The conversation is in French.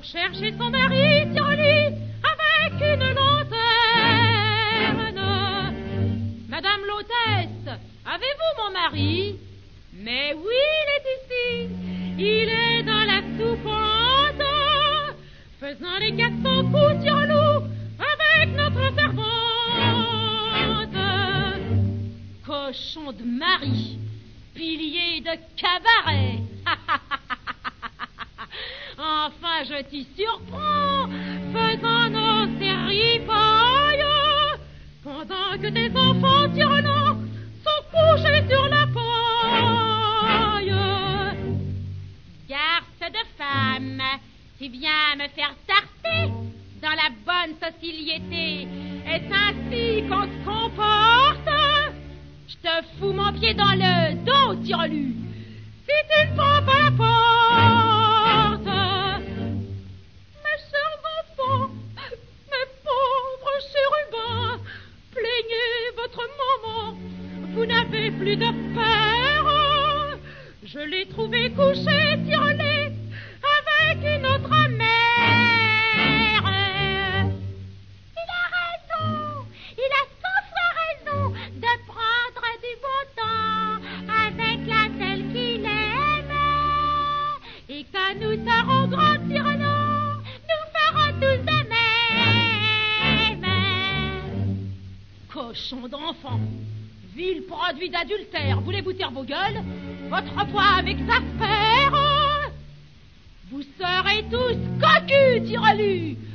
pour chercher son mari, tire-lui avec une lanterne. Madame l'hôtesse, avez-vous mon mari? Mais oui, il est ici. Il est dans la soupente, faisant les 400 coups, tire-loup avec notre servante. Cochon de mari, pilier de cabaret. Enfin, je t'y surprends, faisant nos séripailles, pendant que tes enfants tyrannants sont couchés sur la paille. Garce de femme, tu viens me faire tarter dans la bonne société. Est-ce ainsi qu'on se comporte? Je te fous mon pied dans le dos, tire-lui, si tu ne prends pas la porte. Mes chers enfants, mes pauvres chérubins, plaignez votre maman, vous n'avez plus de père. Je l'ai trouvé couché, tire-les, avec une autre mère. Il a raison, il a 100 fois raison de prendre du beau temps avec la seule qu'il aime. Et quand nous serons grands tyrannants, nous ferons tous de même. Cochon d'enfant, vil produit d'adultère, voulez-vous taire vos gueules? Votre poids m'exaspère. Vous serez tous cocus, tire-lui.